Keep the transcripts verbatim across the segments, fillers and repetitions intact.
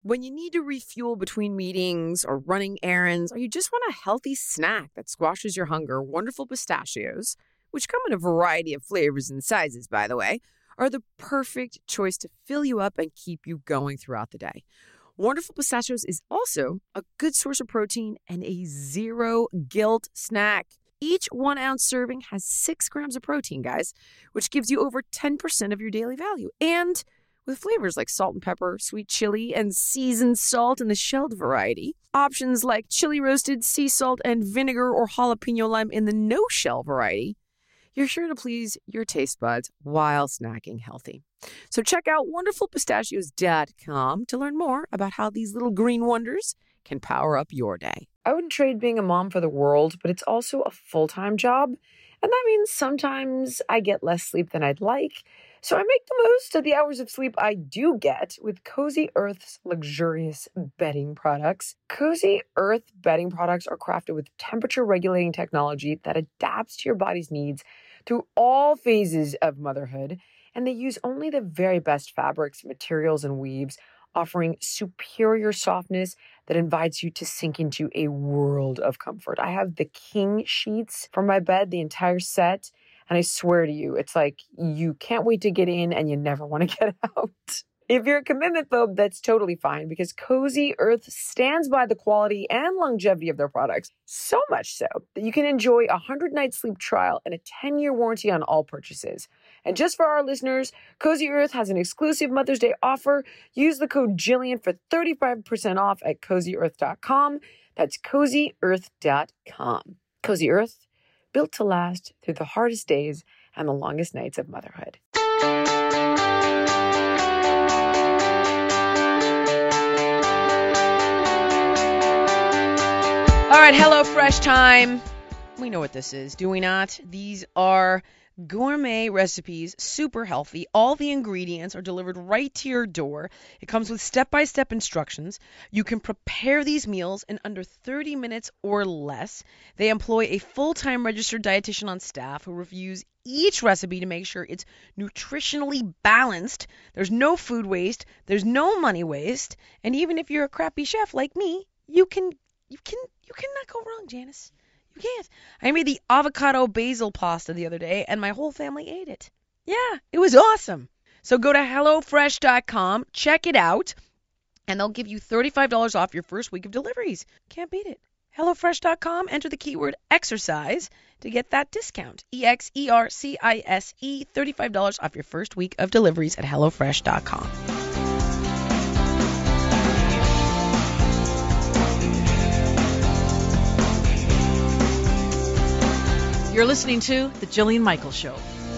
When you need to refuel between meetings or running errands, or you just want a healthy snack that squashes your hunger, Wonderful Pistachios, which come in a variety of flavors and sizes, by the way, are the perfect choice to fill you up and keep you going throughout the day. Wonderful Pistachios is also a good source of protein and a zero-guilt snack. Each one-ounce serving has six grams of protein, guys, which gives you over ten percent of your daily value. And with flavors like salt and pepper, sweet chili, and seasoned salt in the shelled variety. Options like chili roasted, sea salt, and vinegar or jalapeno lime in the no-shell variety. You're sure to please your taste buds while snacking healthy. So check out wonderful pistachios dot com to learn more about how these little green wonders can power up your day. I wouldn't trade being a mom for the world, but it's also a full-time job. And that means sometimes I get less sleep than I'd like. So I make the most of the hours of sleep I do get with Cozy Earth's luxurious bedding products. Cozy Earth bedding products are crafted with temperature-regulating technology that adapts to your body's needs through all phases of motherhood. And they use only the very best fabrics, materials, and weaves, offering superior softness that invites you to sink into a world of comfort. I have the king sheets for my bed, the entire set. And I swear to you, it's like you can't wait to get in and you never want to get out. If you're a commitment phobe, that's totally fine because Cozy Earth stands by the quality and longevity of their products. So much so that you can enjoy a one hundred night sleep trial and a ten year warranty on all purchases. And just for our listeners, Cozy Earth has an exclusive Mother's Day offer. Use the code Jillian for thirty-five percent off at cozy earth dot com. That's cozy earth dot com. Cozy Earth, built to last through the hardest days and the longest nights of motherhood. All right, HelloFresh time. We know what this is, do we not? These are gourmet recipes, super healthy. All the ingredients are delivered right to your door. It comes with step-by-step instructions. You can prepare these meals in under thirty minutes or less. They employ a full-time registered dietitian on staff who reviews each recipe to make sure it's nutritionally balanced. There's no food waste. There's no money waste. And even if you're a crappy chef like me, you can you can you cannot go wrong, Janice. You can't. I made the avocado basil pasta the other day, and my whole family ate it. Yeah, it was awesome. So go to hello fresh dot com, check it out, and they'll give you thirty-five dollars off your first week of deliveries. Can't beat it. hello fresh dot com, enter the keyword exercise to get that discount. E X E R C I S E, thirty-five dollars off your first week of deliveries at hello fresh dot com. You're listening to The Jillian Michaels Show.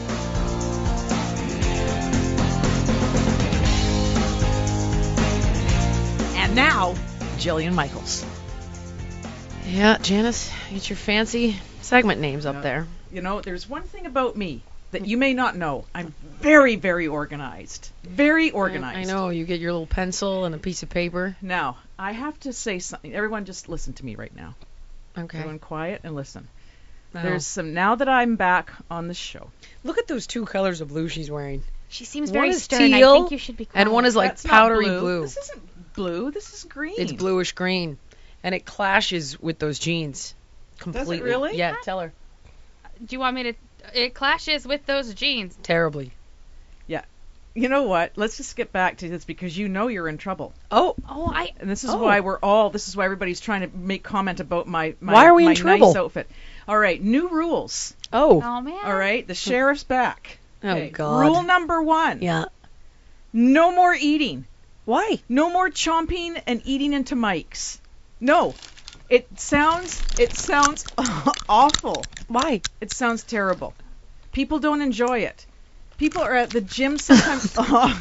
And now, Jillian Michaels. Yeah, Janice, get your fancy segment names up uh, there. You know, there's one thing about me that you may not know. I'm very, very organized. Very organized. I know. You get your little pencil and a piece of paper. Now, I have to say something. Everyone just listen to me right now. Okay. Everyone quiet and listen. No. There's some, now that I'm back on the show. Look at those two colors of blue she's wearing. She seems One very is stern. teal, I think you should be quiet. And one is like That's not powdery blue. blue. This isn't blue. This is green. It's bluish green. And it clashes with those jeans completely. Does it really? Yeah, tell her. Do you want me to... It clashes with those jeans. Terribly. Yeah. You know what? Let's just get back to this because you know you're in trouble. Oh. Oh, I... And this is Oh. why we're all, this is why everybody's trying to make comment about my, my, Why are we in my trouble? nice outfit. All right, new rules. Oh. Oh, man. All right, the sheriff's back. Oh, Okay, God. Rule number one. Yeah. No more eating. Why? No more chomping and eating into mics. No. It sounds, it sounds awful. Why? It sounds terrible. People don't enjoy it. People are at the gym sometimes. oh.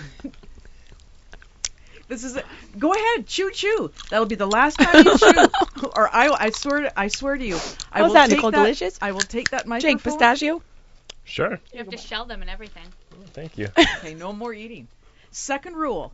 This is it. Go ahead, chew, chew. That'll be the last time you chew. Or I, I swear, to, I swear to you, I How's will that, take Nicole that. Delicious? I will take that microphone. Jake Pistachio? Sure. You have to shell them and everything. Thank you. Okay, no more eating. Second rule: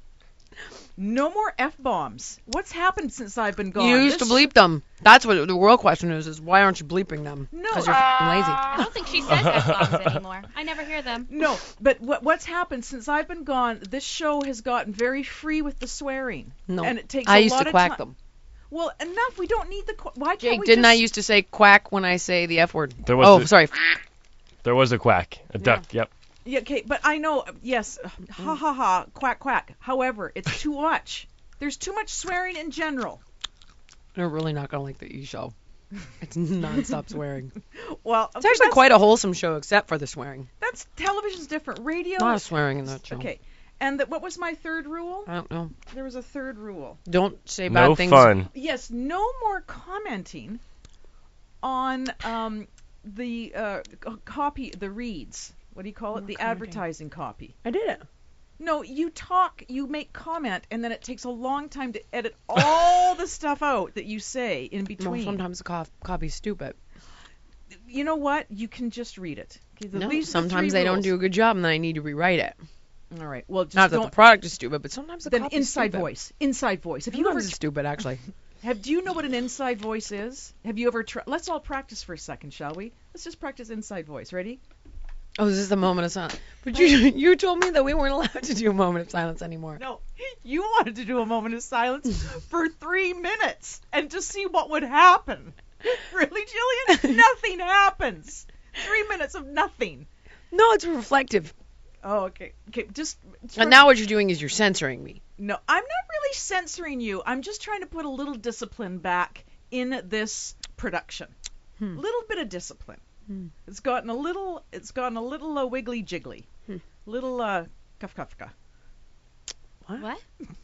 No more F-bombs. What's happened since I've been gone? You used This- to bleep them. That's what the real question is, is why aren't you bleeping them? No. Because you're f***ing lazy. I don't think she says F-bombs anymore. I never hear them. No, but what, what's happened since I've been gone, this show has gotten very free with the swearing. No. And it takes I a used lot to of quack ti- them. Well, enough. We don't need the... qu- Why can't Jake, we didn't just... I used to say quack when I say the F word? There was Oh, the- sorry. There was a quack, a duck. Yep. Yeah, okay, but I know, yes, ha ha ha, quack quack. However, it's too much. There's too much swearing in general. They're really not going to like the E! Show. It's non-stop swearing. Well, It's actually quite a wholesome show, except for the swearing. That's television's different. Radio. A lot of swearing in that show. Okay, and the, what was my third rule? I don't know. There was a third rule. Don't say bad No things. fun. Yes, no more commenting on um, the uh, c- copy, the reads. What do you call it? No the commenting. advertising copy. I did it. No, you talk, you make comment, and then it takes a long time to edit all the stuff out that you say in Well, between. sometimes the co- copy's stupid. You know what? You can just read it. Okay, the- No, these are the sometimes three they don't rules. do a good job, and then I need to rewrite it. All right. Well, just Not that don't. the product is stupid, but sometimes the then copy's inside stupid. voice. Inside voice. Have you Sometimes ever it's stupid, actually. have? Do you know what an inside voice is? Have you ever tried? Let's all practice for a second, shall we? Let's just practice inside voice. Ready? Oh, this is the moment of silence. But you you told me that we weren't allowed to do a moment of silence anymore. No, you wanted to do a moment of silence for three minutes and to see what would happen. Really, Jillian? Nothing happens. Three minutes of nothing. No, it's reflective. Oh, okay. Okay, just. And now what you're doing is you're censoring me. No, I'm not really censoring you. I'm just trying to put a little discipline back in this production. A Hmm. little bit of discipline. Hmm. It's gotten a little. It's gotten a little uh, wiggly jiggly. Hmm. Little uh, kafkafka. What?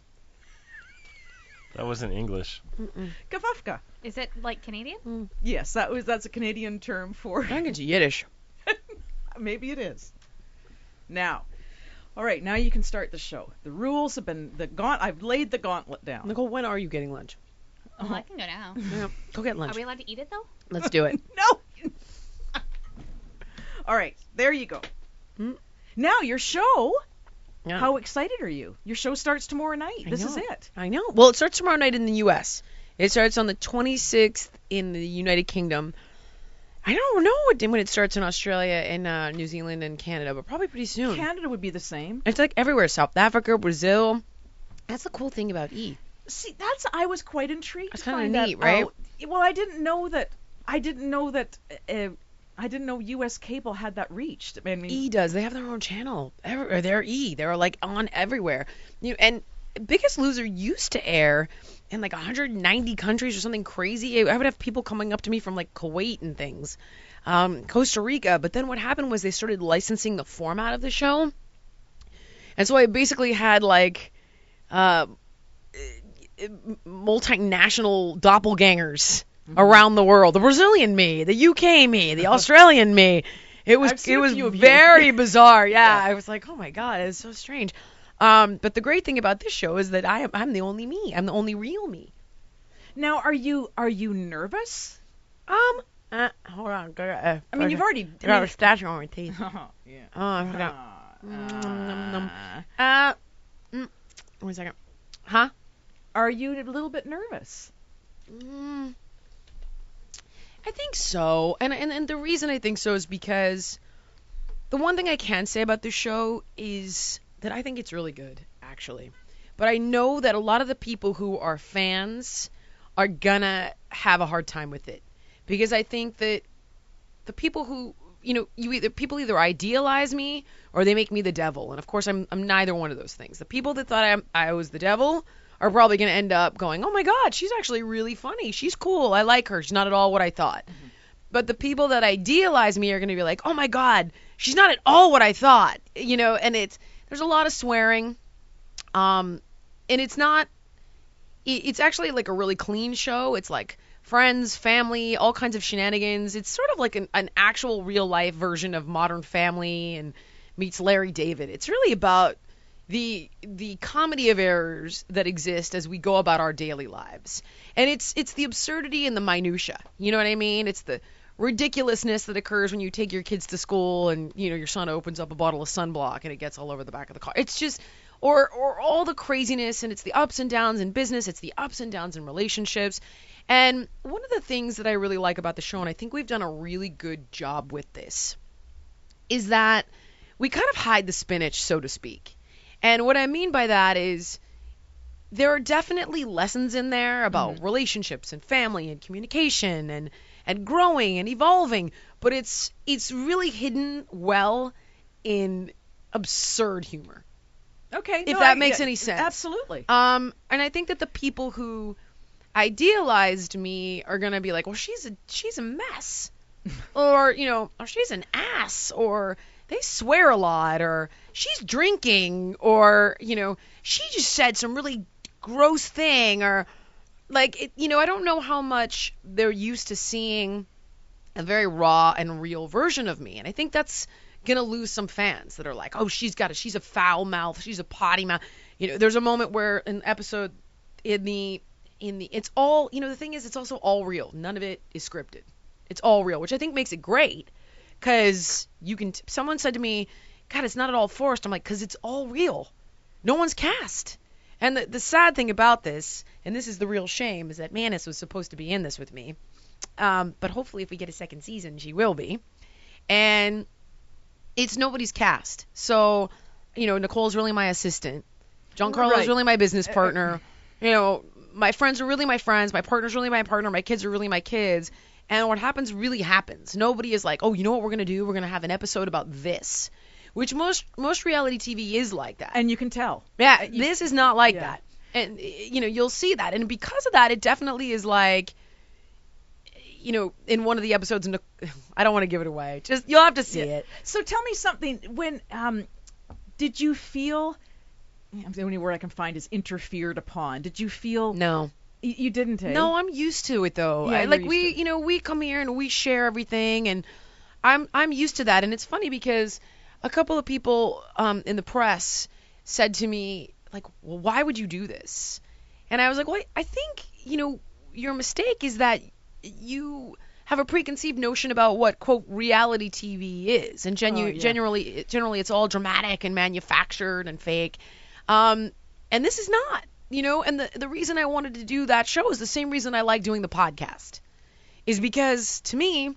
That wasn't English. Mm-mm. Kafafka. Is it like Canadian? Yes, that was that's a Canadian term for. I think it's Yiddish. Maybe it is. Now, all right. Now you can start the show. The rules have been the gaunt. I've laid the gauntlet down. Nicole, when are you getting lunch? Oh, I can go now. Yeah, go get lunch. Are we allowed to eat it though? Let's do it. No. All right. There you go. Hmm. Now your show. Yeah. How excited are you? Your show starts tomorrow night. I This know. is it. I know. Well, it starts tomorrow night in the U S. It starts on the twenty-sixth in the United Kingdom. I don't know what when it starts in Australia and uh, New Zealand and Canada, but probably pretty soon. Canada would be the same. It's like everywhere. South Africa, Brazil. That's the cool thing about E. See, that's I was quite intrigued. That's to kinda find neat, that right? out. Well, I didn't know that. I didn't know that. Uh, I didn't know U S cable had that reached. I mean, E does. They have their own channel. Every, or they're E. They're like on everywhere. You know, and Biggest Loser used to air in like one hundred ninety countries or something crazy. I would have people coming up to me from like Kuwait and things, um, Costa Rica. But then what happened was they started licensing the format of the show, and so I basically had like uh, multinational doppelgangers around the world. The Brazilian me, the U K me, the Australian me. It was I've seen it a was few of you. very bizarre. Yeah, Yeah. I was like, oh my god, it's so strange. Um, but the great thing about this show is that I am I'm the only me. I'm the only real me. now are you are you nervous? Um, uh, hold on. I, got, uh, I mean, you've already. I got a statue on my teeth. yeah. Oh, I forgot. Uh, Mm, num, num. Uh, mm, one second. Huh? Are you a little bit nervous? Mm, I think so. And, and and the reason I think so is because the one thing I can say about this show is that I think it's really good, actually. But I know that a lot of the people who are fans are gonna have a hard time with it. Because I think that the people who, you know, you either people either idealize me or they make me the devil. And of course I'm I'm neither one of those things. The people that thought I, I was the devil are probably going to end up going, oh my God, she's actually really funny. She's cool. I like her. She's not at all what I thought. Mm-hmm. But the people that idealize me are going to be like, oh my God, she's not at all what I thought. You know, and it's, there's a lot of swearing. Um, and it's not, it, it's actually like a really clean show. It's like friends, family, all kinds of shenanigans. It's sort of like an, an actual real life version of Modern Family and meets Larry David. It's really about the the comedy of errors that exist as we go about our daily lives. And it's it's the absurdity and the minutia. You know what I mean? It's the ridiculousness that occurs when you take your kids to school and, you know, your son opens up a bottle of sunblock and it gets all over the back of the car. It's just or or all the craziness, and it's the ups and downs in business, it's the ups and downs in relationships. And one of the things that I really like about the show, and I think we've done a really good job with this, is that we kind of hide the spinach, so to speak. And what I mean by that is there are definitely lessons in there about mm-hmm. relationships and family and communication and and growing and evolving, but it's it's really hidden well in absurd humor. Okay, if no, that I, makes yeah, any sense. Absolutely. Um, and I think that the people who idealized me are gonna be like, well, she's a she's a mess, or you know, or she's an ass, or they swear a lot, or she's drinking, or you know, she just said some really gross thing, or like it, you know, I don't know how much they're used to seeing a very raw and real version of me, and I think that's gonna lose some fans that are like, oh, she's got a she's a foul mouth, she's a potty mouth. You know, there's a moment where an episode in the in the it's all, you know, the thing is it's also all real. None of it is scripted. It's all real, which I think makes it great, because you can t- someone said to me, God, it's not at all forced. I'm like, because it's all real. No one's cast. And the, the sad thing about this, and this is the real shame, is that Mannis was supposed to be in this with me. Um, but hopefully if we get a second season, she will be. And it's nobody's cast. So, you know, Nicole's really my assistant. Giancarlo's Right. really my business partner. You know, my friends are really my friends. My partner's really my partner. My kids are really my kids. And what happens really happens. Nobody is like, oh, you know what we're going to do? We're going to have an episode about this. Which most most reality T V is like that. And you can tell. Yeah, you, this is not like yeah. that. And, you know, you'll see that. And because of that, it definitely is like, you know, in one of the episodes, I don't want to give it away. Just, you'll have to see Yeah. it. So tell me something. When um, did you feel? The only word I can find is interfered upon. Did you feel? No. You, you didn't. Eh? No, I'm used to it though. Yeah, I, you're like used we, to it. you know, we come here and we share everything, and I'm I'm used to that. And it's funny because a couple of people um, in the press said to me, like, well, why would you do this? And I was like, well, I think, you know, your mistake is that you have a preconceived notion about what, quote, reality T V is. And genu- Oh, yeah. generally, generally it's all dramatic and manufactured and fake. Um, and this is not, you know, and the, the reason I wanted to do that show is the same reason I like doing the podcast, is because to me,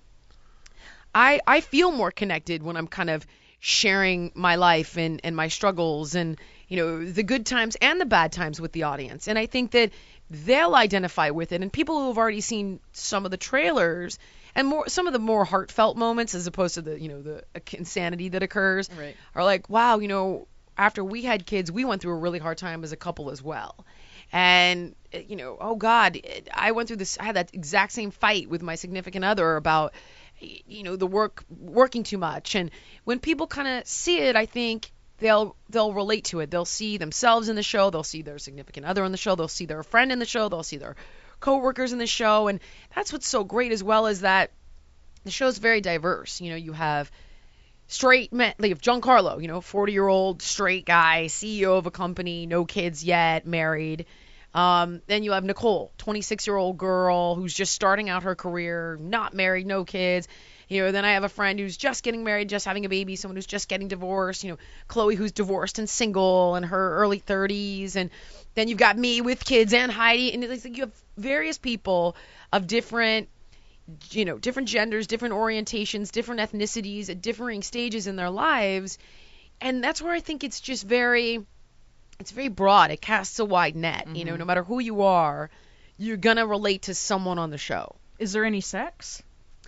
I I feel more connected when I'm kind of sharing my life and, and my struggles and, you know, the good times and the bad times with the audience. And I think that they'll identify with it. And people who have already seen some of the trailers and more some of the more heartfelt moments, as opposed to the, you know, the insanity that occurs, Right. are like, wow, you know, after we had kids, we went through a really hard time as a couple as well. And, you know, oh God, I went through this, I had that exact same fight with my significant other about, you know, the work, working too much. And when people kind of see it, I think they'll, they'll relate to it. They'll see themselves in the show. They'll see their significant other in the show. They'll see their friend in the show. They'll see their coworkers in the show. And that's what's so great as well, is that the show's very diverse. You know, you have straight men, like Giancarlo, you know, forty-year-old straight guy, C E O of a company, no kids yet, married. Um, then you have Nicole, twenty-six-year-old girl who's just starting out her career, not married, no kids. You know, then I have a friend who's just getting married, just having a baby, someone who's just getting divorced. You know, Chloe, who's divorced and single in her early thirties. And then you've got me with kids and Heidi. And it's like you have various people of different, you know, different genders, different orientations, different ethnicities at differing stages in their lives. And that's where I think it's just very, it's very broad. It casts a wide net. Mm-hmm. You know, no matter who you are, you're going to relate to someone on the show. Is there any sex?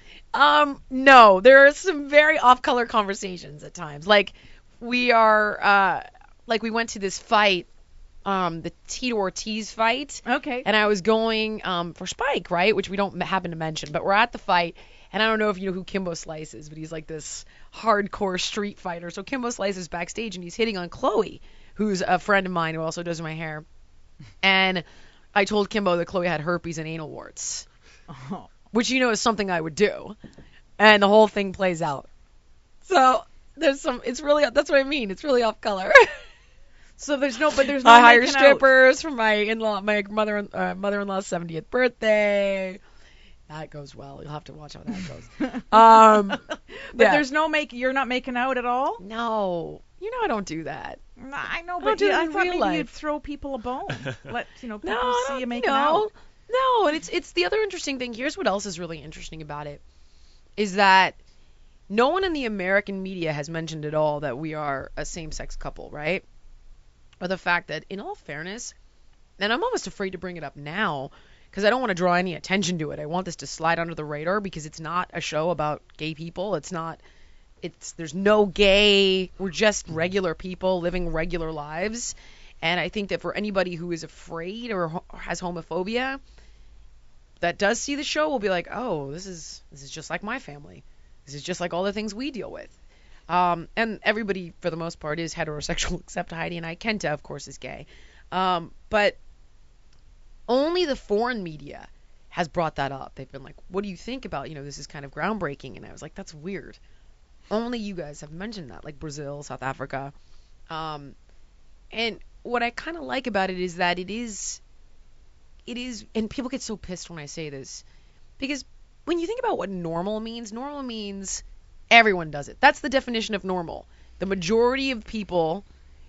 Um, no, there are some very off-color conversations at times. Like we are, uh, like we went to this fight, um, the Tito Ortiz fight. Okay. And I was going, um, for Spike, right? Which we don't happen to mention, but we're at the fight. And I don't know if you know who Kimbo Slice is, but he's like this hardcore street fighter. So Kimbo Slice is backstage and he's hitting on Chloe, who's a friend of mine who also does my hair. And I told Kimbo that Chloe had herpes and anal warts. Oh. Which, you know, is something I would do. And the whole thing plays out. So there's some, it's really, that's what I mean. It's really off color. So there's no, but there's no I hire making strippers for my in-law, my mother, uh, mother-in-law's seventieth birthday. That goes well. You'll have to watch how that goes. Um, out. But yeah. there's no make. You're not making out at all. No, You know I don't do that. I know, don't but do yeah, that I in thought real maybe life. you'd throw people a bone. Let you know people No, I see don't- you making no, out. no. And it's it's the other interesting thing. Here's what else is really interesting about it, is that no one in the American media has mentioned at all that we are a same-sex couple, right? Or the fact that, in all fairness, and I'm almost afraid to bring it up now because I don't want to draw any attention to it. I want this to slide under the radar because it's not a show about gay people. It's not. It's there's no gay. We're just regular people living regular lives. And I think that for anybody who is afraid or, ho- or has homophobia that does see the show will be like, oh, this is this is just like my family. This is just like all the things we deal with. Um, and everybody, for the most part, is heterosexual except Heidi and I. Kenta, of course, is gay. Um, but only the foreign media has brought that up. They've been like, what do you think about, you know, this is kind of groundbreaking. And I was like, that's weird. Only you guys have mentioned that, like Brazil, South Africa. Um, and what I kind of like about it is that it is, it is, and people get so pissed when I say this, because when you think about what normal means, normal means everyone does it. That's the definition of normal. The majority of people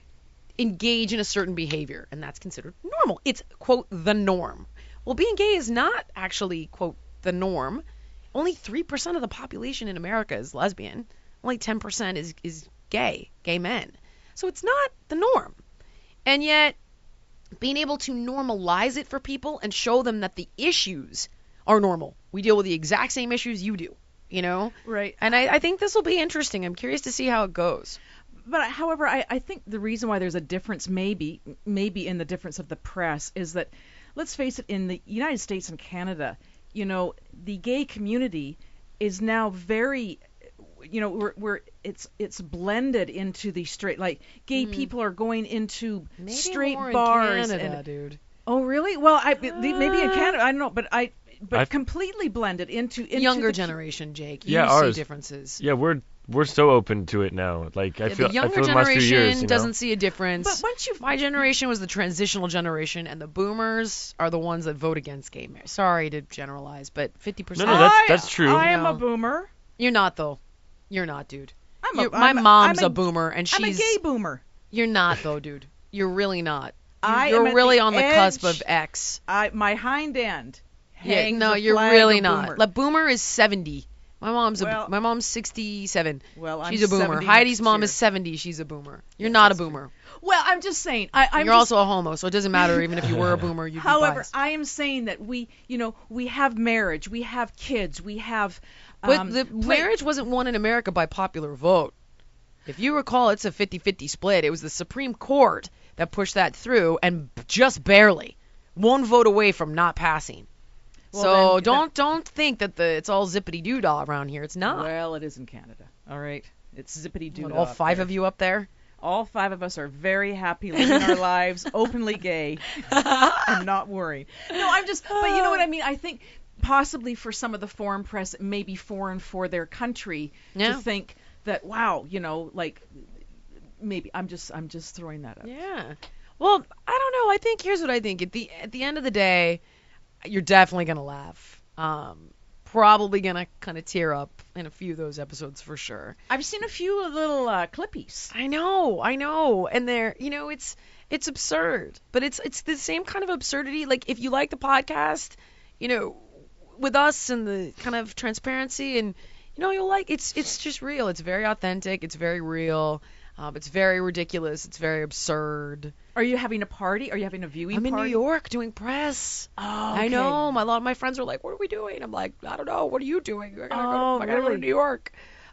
engage in a certain behavior, and that's considered normal. It's, quote, the norm. Well, being gay is not actually, quote, the norm. Only three percent of the population in America is lesbian. Only ten percent is, is gay, gay men. So it's not the norm. And yet, being able to normalize it for people and show them that the issues are normal. We deal with the exact same issues you do, you know? Right. And I, I think this will be interesting. I'm curious to see how it goes. But however, I, I think the reason why there's a difference, maybe, maybe in the difference of the press, is that, let's face it, in the United States and Canada, you know, the gay community is now very, you know, we're, we're it's it's blended into the straight, like gay Mm. people are going into Maybe straight more bars. in Canada, and, dude. oh, really? Well, I maybe in Uh, Canada, I don't know, but I. But I've- completely blended into, into Younger the, generation, Jake. You Yeah, see ours. differences. Yeah, we're we're so open to it now. Like I Yeah, feel the I younger feel in the last few generation years, you know? doesn't see a difference. But once you My generation was the transitional generation, and the boomers are the ones that vote against gay marriage. Sorry to generalize, but fifty percent. No, no, that's- I- that's true. I am No. a boomer. You're not, though. You're not, dude. I'm a, You're- my I'm a- mom's I'm a, a boomer, and she's. I'm a gay boomer. You're not, though, dude. You're really not. You're, I you're am at really the on the cusp edge. of X. I my hind end. Yeah, hangs no, the you're flag really of not. boomer. Like boomer is seventy. My mom's Well- a my mom's sixty-seven. Well, I'm She's a boomer. seventy Heidi's next mom year. is seventy. She's a boomer. You're Yes, not a that's true. boomer. Well, I'm just saying. I, I'm You're just, also a homo, so it doesn't matter even if you were a boomer. You'd However, be biased. I am saying that we, you know, we have marriage, we have kids, we have. But Um, the play- marriage wasn't won in America by popular vote. If you recall, it's a fifty-fifty split. It was the Supreme Court that pushed that through, and just barely. One vote away from not passing. Well, so then- don't don't think that the it's all zippity doo dah around here. It's not. Well, it is in Canada. All right, it's zippity doo. What, all five of you up there? All five of us are very happy living our lives openly gay and not worried. No, I'm just, but you know what I mean? I think possibly for some of the foreign press, it may be foreign for their country Yeah. to think that, wow, you know, like maybe I'm just, I'm just throwing that up. Yeah. Well, I don't know. I think here's what I think. At the at the end of the day, you're definitely gonna laugh. Um, probably gonna kind of tear up in a few of those episodes for sure. I've seen a few little uh, clippies. I know, I know, and they're, you know, it's it's absurd, but it's it's the same kind of absurdity. Like if you like the podcast, you know, with us and the kind of transparency, and you know, you'll like it's it's just real. It's very authentic. It's very real. Um, it's very ridiculous. It's very absurd. Are you having a party? Are you having a viewing I'm in party? New York doing press. Oh, I okay. know. My, a lot of my friends are like, "What are we doing?" I'm like, "I don't know. What are you doing? I gotta, Oh, go, to, I gotta go to really? New York."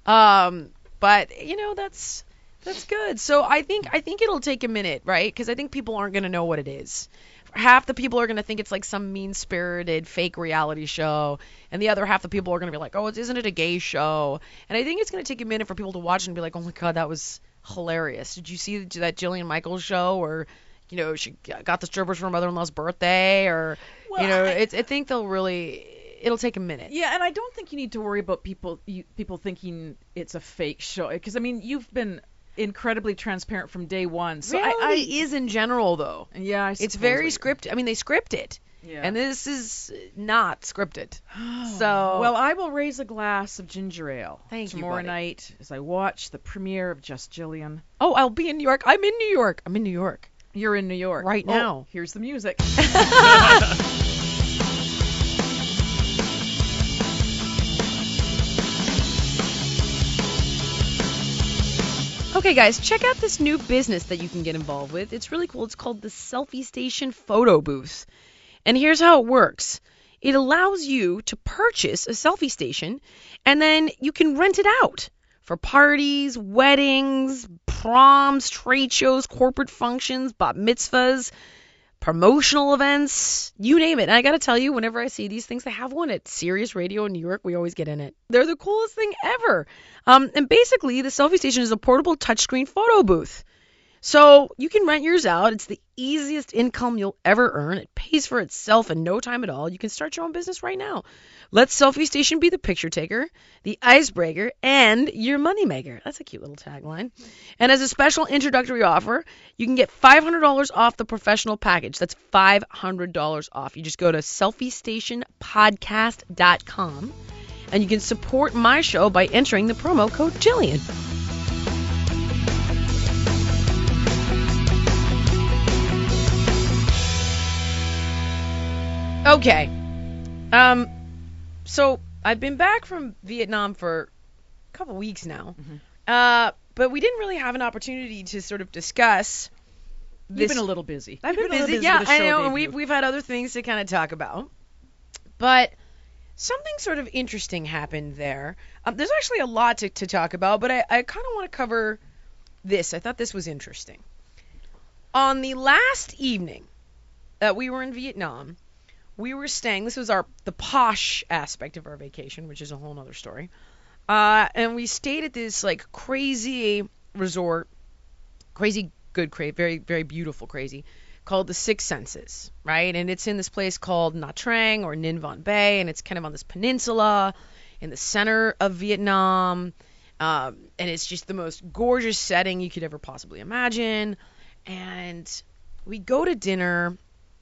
Um, but you know, that's that's good. So I think I think it'll take a minute, right? Because I think people aren't gonna know what it is. Half the people are gonna think it's like some mean-spirited fake reality show, and the other half the people are gonna be like, "Oh, isn't it a gay show?" And I think it's gonna take a minute for people to watch and be like, "Oh my God, that was hilarious. Did you see that Jillian Michaels show or?" You know, she got the strippers for her mother-in-law's birthday, or Well, you know, I- it's I think they'll really, it'll take a minute. Yeah, and I don't think you need to worry about people you, people thinking it's a fake show, because I mean you've been incredibly transparent from day one. So Reality I, is in general though. I yeah, I It's suppose very what you're- scripted. I mean, they script it. Yeah. And this is not scripted. So Well, I will raise a glass of ginger ale Thank you, tomorrow buddy. night as I watch the premiere of Just Jillian. oh, I'll be in New York. I'm in New York. I'm in New York. You're in New York. Right Oh, now. here's the music. Okay, guys, check out this new business that you can get involved with. It's really cool. It's called the Selfie Station Photo Booth. And here's how it works. It allows you to purchase a selfie station, and then you can rent it out for parties, weddings, proms, trade shows, corporate functions, bat mitzvahs, promotional events, you name it. And I got to tell you, whenever I see these things, they have one at Sirius Radio in New York. We always get in it. They're the coolest thing ever. Um, and basically, the selfie station is a portable touchscreen photo booth. So you can rent yours out. It's the easiest income you'll ever earn. It pays for itself in no time at all. You can start your own business right now. Let Selfie Station be the picture taker, the icebreaker, and your moneymaker. That's a cute little tagline. And as a special introductory offer, you can get five hundred dollars off the professional package. That's five hundred dollars off. You just go to selfie station podcast dot com, and you can support my show by entering the promo code Jillian. Okay. Um, so I've been back from Vietnam for a couple weeks now. Mhm. Uh, but we didn't really have an opportunity to sort of discuss You've this. been a little busy. I've You've been a little busy, yeah, with the I show know, and debut. we've we've had other things to kind of talk about. But something sort of interesting happened there. Um, there's actually a lot to, to talk about, but I, I kind of want to cover this. I thought this was interesting. On the last evening that we were in Vietnam, we were staying, this was our the posh aspect of our vacation, which is a whole nother story. Uh, and we stayed at this like crazy resort, crazy good, cra- very, very beautiful crazy, called the Six Senses, right? And it's in this place called Nha Trang or Ninh Von Bay, and it's kind of on this peninsula in the center of Vietnam. Um, and it's just the most gorgeous setting you could ever possibly imagine. And we go to dinner.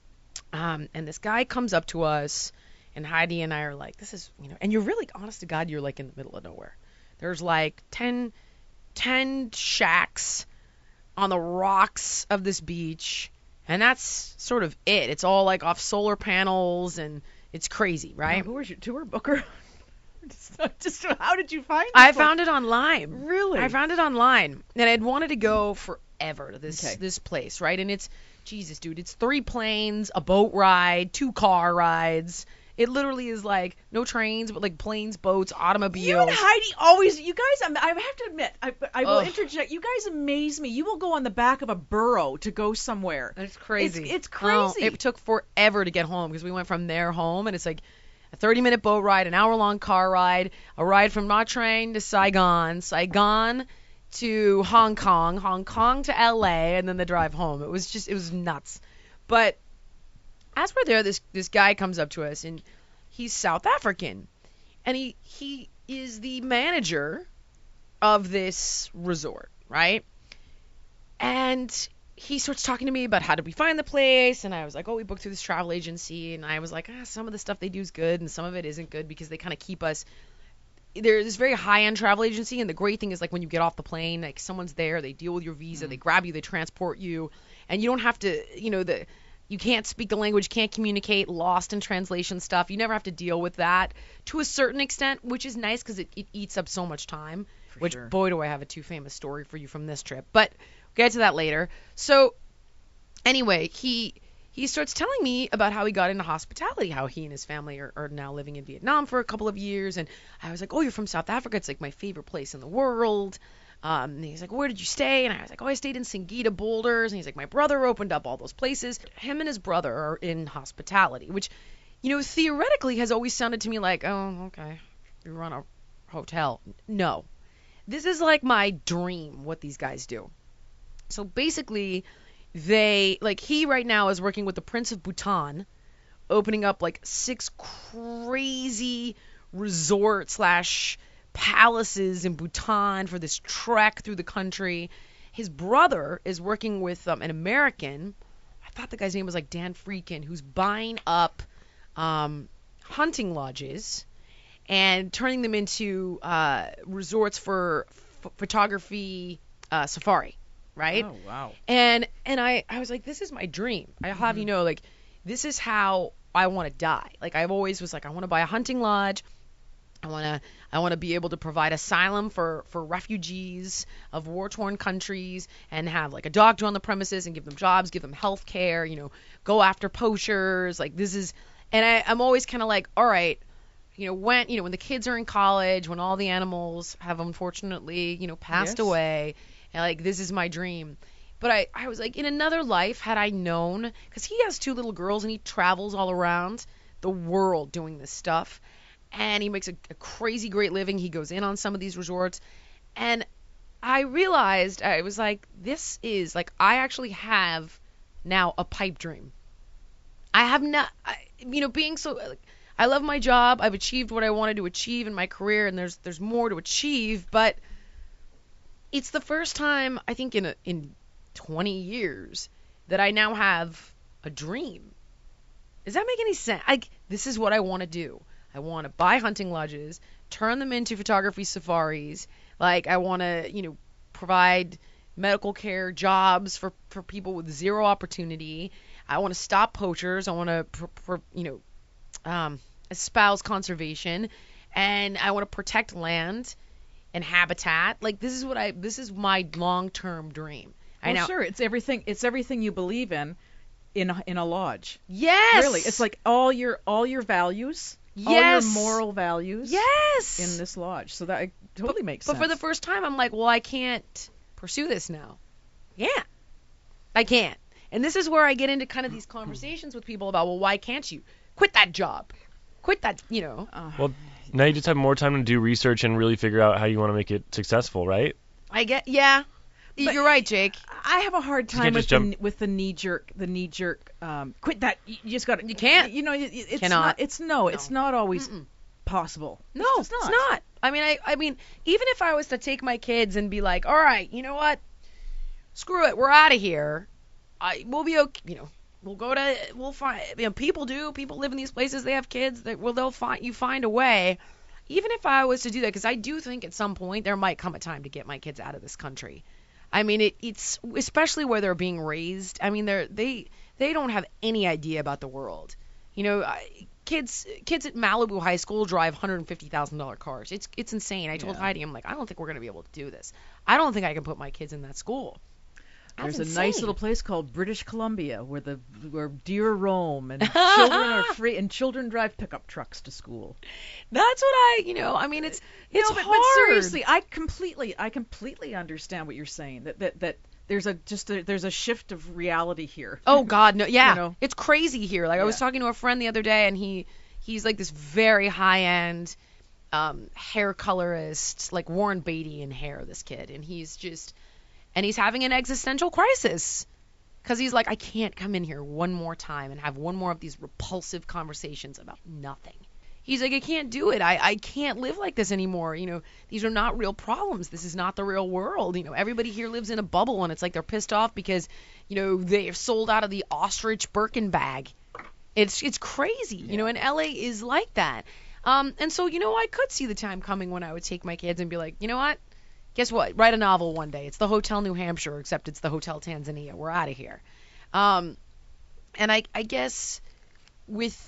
Um, and this guy comes up to us, and Heidi and I are like, this is, you know, and you're really, honest to God, you're like in the middle of nowhere. There's like ten, ten shacks on the rocks of this beach, and that's sort of it. It's all like off solar panels, and it's crazy, right? Now, who was your tour booker? just, just how did you find? I this one? found it online. Really? I found it online, and I'd wanted to go forever to this Okay. this place, right? And it's, Jesus, dude, it's three planes, a boat ride, two car rides. It literally is like no trains, but like planes, boats, automobiles. You and Heidi always, you guys, I'm- I have to admit, I, I will Ugh. interject. You guys amaze me. You will go on the back of a burro to go somewhere. It's crazy. It's, it's Oh, crazy. it took forever to get home because we went from there home, and it's like a thirty-minute boat ride, an hour-long car ride, a ride from Nha Trang to Saigon, Saigon to Hong Kong, Hong Kong to L A, and then the drive home. It was just, it was nuts. But as we're there, this this guy comes up to us, and he's South African, and he he is the manager of this resort, right? And he starts talking to me about how did we find the place, and I was like, oh, we booked through this travel agency, and I was like, ah, some of the stuff they do is good, and some of it isn't good because they kind of keep us. They're this very high-end travel agency, and the great thing is like when you get off the plane, like someone's there, they deal with your visa, they grab you, they transport you, and you don't have to, you know, the you can't speak the language, can't communicate, lost in translation stuff. You never have to deal with that to a certain extent, which is nice because it, it eats up so much time. For which, sure. boy, do I have a too famous story for you from this trip. But we'll get to that later. So, anyway, he he starts telling me about how he got into hospitality, how he and his family are, are now living in Vietnam for a couple of years. And I was like, oh, you're from South Africa. It's like my favorite place in the world. Um, and he's like, where did you stay? And I was like, oh, I stayed in Singida Boulders. And he's like, my brother opened up all those places. Him and his brother are in hospitality, which, you know, theoretically has always sounded to me like, oh, okay, you run a hotel. No. This is like my dream, what these guys do. So basically, they, like, he right now is working with the Prince of Bhutan, opening up like six crazy resort slash palaces in Bhutan for this trek through the country. His brother is working with um, an American, I thought the guy's name was like Dan Freakin, who's buying up um, hunting lodges and turning them into uh, resorts for f- photography, uh, safari, right? Oh wow. And and I, I was like, this is my dream. I'll have Mm-hmm. you know, like, this is how I want to die. Like, I've always was like, I want to buy a hunting lodge. I want to I want to be able to provide asylum for, for refugees of war-torn countries and have like a doctor on the premises and give them jobs, give them health care, you know, go after poachers. Like, this is, and I, I'm always kind of like, all right, you know, when, you know, when the kids are in college, when all the animals have unfortunately, you know, passed Yes. away, and like, this is my dream. But I, I was like, in another life, had I known, because he has two little girls and he travels all around the world doing this stuff, and he makes a, a crazy great living. He goes in on some of these resorts, and I realized, I was like, this is, like, I actually have now a pipe dream. I have not, I, you know, being so, like, I love my job. I've achieved what I wanted to achieve in my career, and there's there's more to achieve, but it's the first time, I think, in a, in twenty years that I now have a dream. Does that make any sense? Like, this is what I want to do. I want to buy hunting lodges, turn them into photography safaris. Like, I want to, you know, provide medical care, jobs for, for people with zero opportunity. I want to stop poachers. I want to, pr- pr- you know, um, espouse conservation, and I want to protect land and habitat. Like, this is what I, this is my long-term dream. I Well, know. sure, it's everything. It's everything you believe in, in a, in a lodge. Yes. Really, it's like all your all your values, Yes. all your moral values, yes in this lodge. So that totally makes But sense. for the first time, I'm like, well, I can't pursue this now. Yeah, I can't. And this is where I get into kind of these conversations with people about, well, why can't you quit that job? Quit that, you know. Uh, Well, now you just have more time to do research and really figure out how you want to make it successful, right? I get, yeah. But- You're right, Jake. I have a hard You time can't with just the, jump- with the knee jerk, the knee jerk. Um, quit that. You you just got to. You can't. You know, it, it's Cannot. not. It's no. It's not always Mm-mm. possible. No, it's, it's just not. I mean, I, I mean, even if I was to take my kids and be like, all right, you know what? Screw it, we're out of here. I, we'll be okay. You know, we'll go to, we'll find. You know, people do. People live in these places. They have kids. They, well, they'll find. You find a way. Even if I was to do that, because I do think at some point there might come a time to get my kids out of this country. I mean, it, it's especially where they're being raised. I mean, they're they they don't have any idea about the world. You know, I, kids kids at Malibu High School drive one hundred fifty thousand dollars cars. It's it's insane. I told Yeah. Heidi, I'm like, I don't think we're gonna be able to do this. I don't think I can put my kids in that school. That's There's a nice insane. little place called British Columbia where the where deer roam and children are free and children drive pickup trucks to school. That's what I, you know, I mean, it's it's no, but, hard. but seriously, I completely I completely understand what you're saying. That that that there's a just a, there's a shift of reality here. Oh God, no, yeah, You know? it's crazy here. Like I was Yeah. talking to a friend the other day, and he he's like this very high end um, hair colorist, like Warren Beatty in hair. This kid, and he's just and he's having an existential crisis because he's like, I can't come in here one more time and have one more of these repulsive conversations about nothing. He's like, I can't do it. I, I can't live like this anymore. You know, these are not real problems. This is not the real world. You know, everybody here lives in a bubble, and it's like they're pissed off because, you know, they're sold out of the ostrich Birkin bag. It's it's crazy. You know, and L A is like that. Um, and so, you know, I could see the time coming when I would take my kids and be like, you know what? Guess what? Write a novel one day. It's the Hotel New Hampshire, except it's the Hotel Tanzania. We're out of here. Um, and I I guess with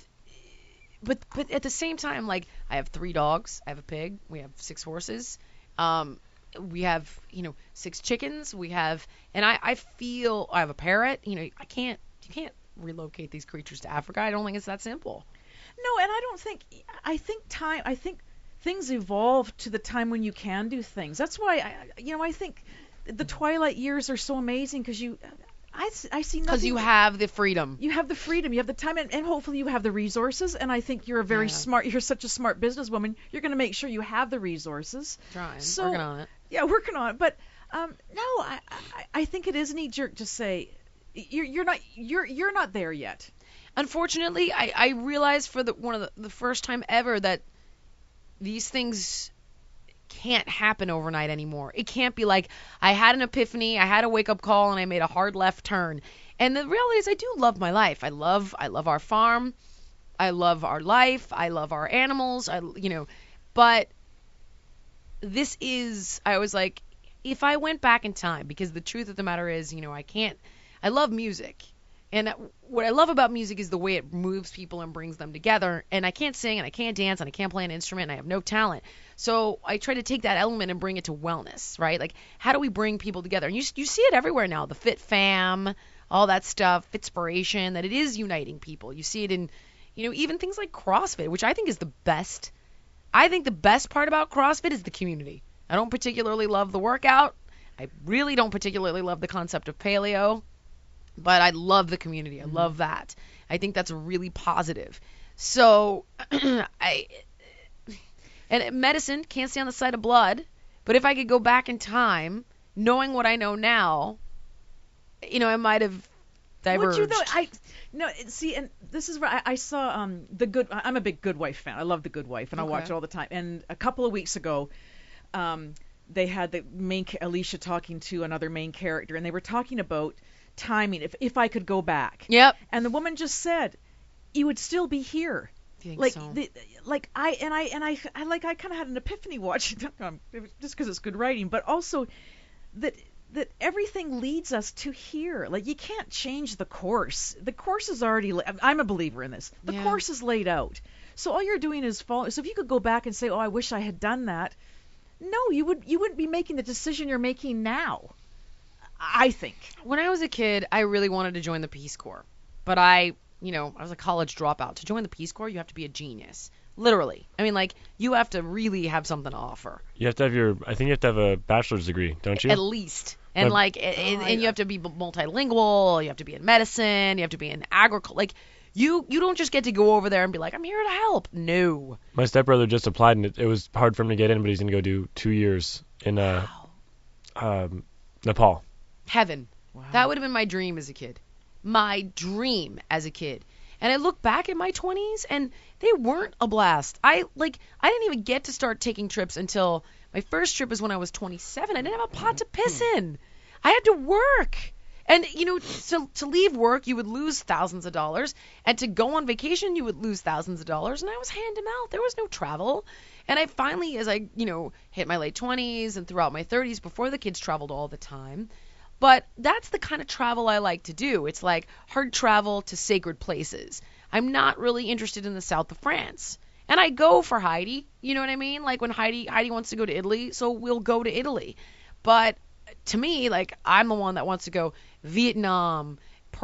But but at the same time, like, I have three dogs, I have a pig, we have six horses, um, we have, you know, six chickens, we have, and I, I feel, I have a parrot, you know, I can't, you can't relocate these creatures to Africa. I don't think it's that simple. No, and I don't think I think time I think things evolve to the time when you can do things. That's why I you know I think the twilight years are so amazing because you I, s- I see nothing. Because you have the freedom. You have the freedom, you have the time, and, and hopefully you have the resources. And I think you're a very Yeah. smart. You're such a smart businesswoman. You're going to make sure you have the resources. Trying, So- working on it. Yeah, working on it. But um, no, I, I I think it is knee jerk to say you're you're not you're you're not there yet. Unfortunately, I, I realized for the one of the, the first time ever that these things can't happen overnight anymore. It can't be like I had an epiphany, I had a wake up call, and I made a hard left turn. And the reality is I do love my life. I love I love our farm. I love our life. I love our animals. I you know, but this is I was like if I went back in time, because the truth of the matter is, you know, I can't I love music. And what I love about music is the way it moves people and brings them together. And I can't sing and I can't dance and I can't play an instrument and I have no talent. So I try to take that element and bring it to wellness, right? Like, how do we bring people together? And you you see it everywhere now, the Fit Fam, all that stuff, Fitspiration, that it is uniting people. You see it in, you know, even things like CrossFit, which I think is the best. I think the best part about CrossFit is the community. I don't particularly love the workout. I really don't particularly love the concept of paleo. But I love the community. I love that. I think that's really positive. So, I and medicine can't stay on the side of blood. But if I could go back in time, knowing what I know now, you know, I might have diverged. Would you though? I no. See, and this is where I, I saw um the good. I'm a big Good Wife fan. I love the Good Wife, and Okay. I watch it all the time. And a couple of weeks ago, um, they had the main ca- Alicia talking to another main character, and they were talking about timing. If if I could go back, Yep. and the woman just said, "You would still be here." I think Like, so. the, like I and I and I, I like I kind of had an epiphany watching um, just because it's good writing, but also that that everything leads us to here. Like, you can't change the course. The course is already. la- I'm a believer in this. The Yeah. course is laid out. So all you're doing is follow. So if you could go back and say, "Oh, I wish I had done that," no, you would you wouldn't be making the decision you're making now. I think. When I was a kid, I really wanted to join the Peace Corps. But I, you know, I was a college dropout. To join the Peace Corps, you have to be a genius. Literally. I mean, like, you have to really have something to offer. You have to have your, I think you have to have a bachelor's degree, don't you? At least. And But- like, and, Oh, and you I- have to be multilingual. You have to be in medicine. You have to be in agriculture. Like, you you don't just get to go over there and be like, I'm here to help. No. My stepbrother just applied, and it, it was hard for him to get in, but he's going to go do two years in uh, Wow. um, Nepal. Heaven. Wow. That would have been my dream as a kid. My dream as a kid. And I look back at my twenties, and they weren't a blast. I like I didn't even get to start taking trips until my first trip was when I was twenty-seven. I didn't have a pot to piss in. I had to work. And, you know, to, to leave work, you would lose thousands of dollars. And to go on vacation, you would lose thousands of dollars. And I was hand to mouth. There was no travel. And I finally, as I, you know, hit my late twenties and throughout my thirties, before the kids traveled all the time. But that's the kind of travel I like to do. It's like hard travel to sacred places. I'm not really interested in the south of France. And I go for Heidi. You know what I mean? Like when Heidi Heidi wants to go to Italy, so we'll go to Italy. But to me, like, I'm the one that wants to go Vietnam,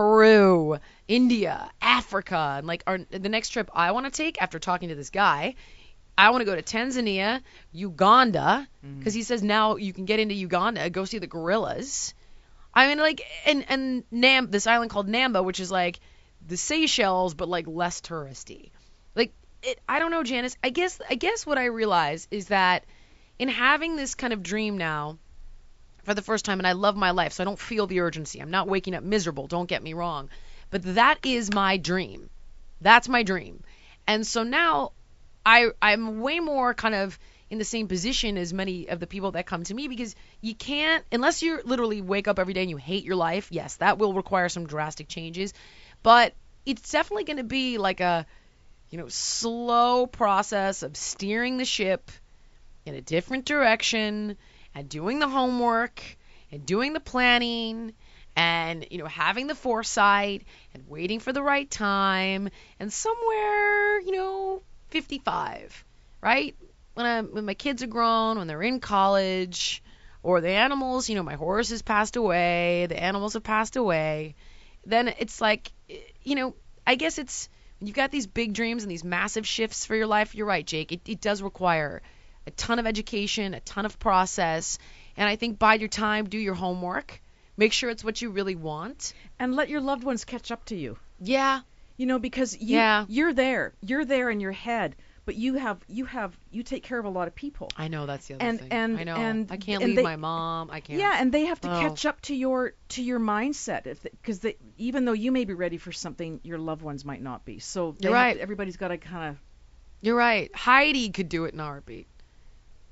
Peru, India, Africa. And like our, the next trip I want to take after talking to this guy, I want to go to Tanzania, Uganda, because he says now you can get into Uganda, go see the gorillas. I mean, like, and and Nam, this island called Namba, which is like the Seychelles, but like less touristy. Like, it, I don't know, Janice. I guess I guess what I realize is that in having this kind of dream now for the first time, and I love my life, so I don't feel the urgency. I'm not waking up miserable. Don't get me wrong, but that is my dream. That's my dream. And so now I I'm way more kind of in the same position as many of the people that come to me, because you can't, unless you literally wake up every day and you hate your life. Yes, that will require some drastic changes, but it's definitely going to be like a, you know, slow process of steering the ship in a different direction and doing the homework and doing the planning and, you know, having the foresight and waiting for the right time, and somewhere, you know, fifty-five, right? When I when my kids are grown, when they're in college, or the animals, you know, my horse has passed away, the animals have passed away, then it's like, you know, I guess it's when you've got these big dreams and these massive shifts for your life. You're right, Jake. It, it does require a ton of education, a ton of process, and I think bide your time, do your homework, make sure it's what you really want. And let your loved ones catch up to you. Yeah, You know, because you Yeah. you're there. You're there in your head, but you have you have you take care of a lot of people. I know that's the other And- thing. and- I know. and- I can't and leave they- my mom. I can't. Yeah, and they have to Oh. catch up to your to your mindset, if because they, even though you may be ready for something, your loved ones might not be. So they You're have right. to- everybody's got to kind of. You're right. Heidi could do it in a heartbeat.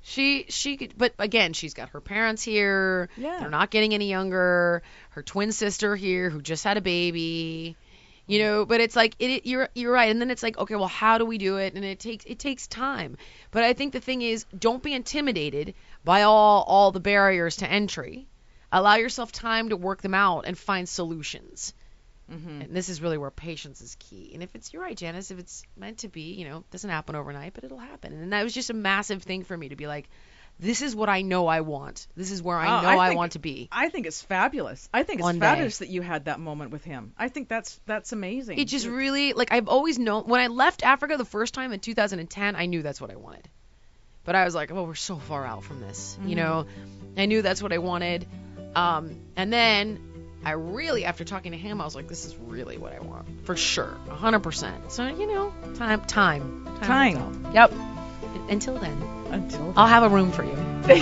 She she could, but again, she's got her parents here. Yeah. They're not getting any younger. Her twin sister here, who just had a baby. You know, but it's like it, it, you're you're right, and then it's like, okay, well, how do we do it? And it takes it takes time. But I think the thing is, don't be intimidated by all all the barriers to entry. Allow yourself time to work them out and find solutions. Mm-hmm. And this is really where patience is key. And if it's, you're right, Janice, if it's meant to be, you know, it doesn't happen overnight, but it'll happen. And that was just a massive thing for me to be like, this is what I know I want. This is where I Oh, know I I, think- want to be. I think it's fabulous. I think it's One day. fabulous that you had that moment with him. I think that's that's amazing. It just really, like, I've always known, when I left Africa the first time in two thousand ten, I knew that's what I wanted. But I was like, oh, we're so far out from this. You know, I knew that's what I wanted. Um, and then I really, after talking to him, I was like, this is really what I want. For sure. one hundred percent. So, you know, time, time. Time. will tell. Yep. Until then, Until then. I'll have a room for you.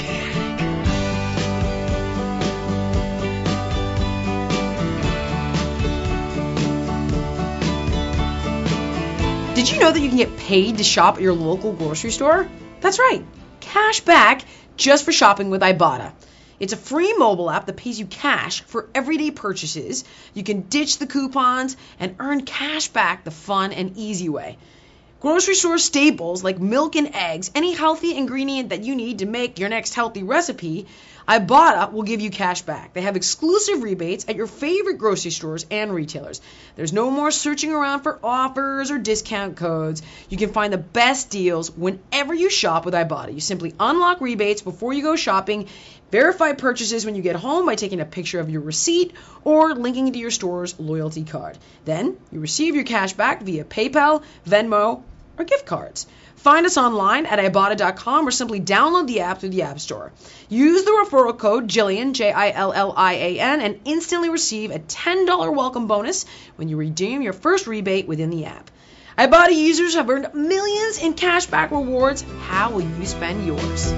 Did you know that you can get paid to shop at your local grocery store? That's right, cash back just for shopping with Ibotta. It's a free mobile app that pays you cash for everyday purchases. You can ditch the coupons and earn cash back the fun and easy way. Grocery store staples like milk and eggs, any healthy ingredient that you need to make your next healthy recipe, Ibotta will give you cash back. They have exclusive rebates at your favorite grocery stores and retailers. There's no more searching around for offers or discount codes. You can find the best deals whenever you shop with Ibotta. You simply unlock rebates before you go shopping, verify purchases when you get home by taking a picture of your receipt or linking to your store's loyalty card. Then you receive your cash back via PayPal, Venmo, or gift cards. Find us online at Ibotta dot com or simply download the app through the App Store. Use the referral code Jillian, J I L L I A N, and instantly receive a ten dollars welcome bonus when you redeem your first rebate within the app. Ibotta users have earned millions in cashback rewards. How will you spend yours?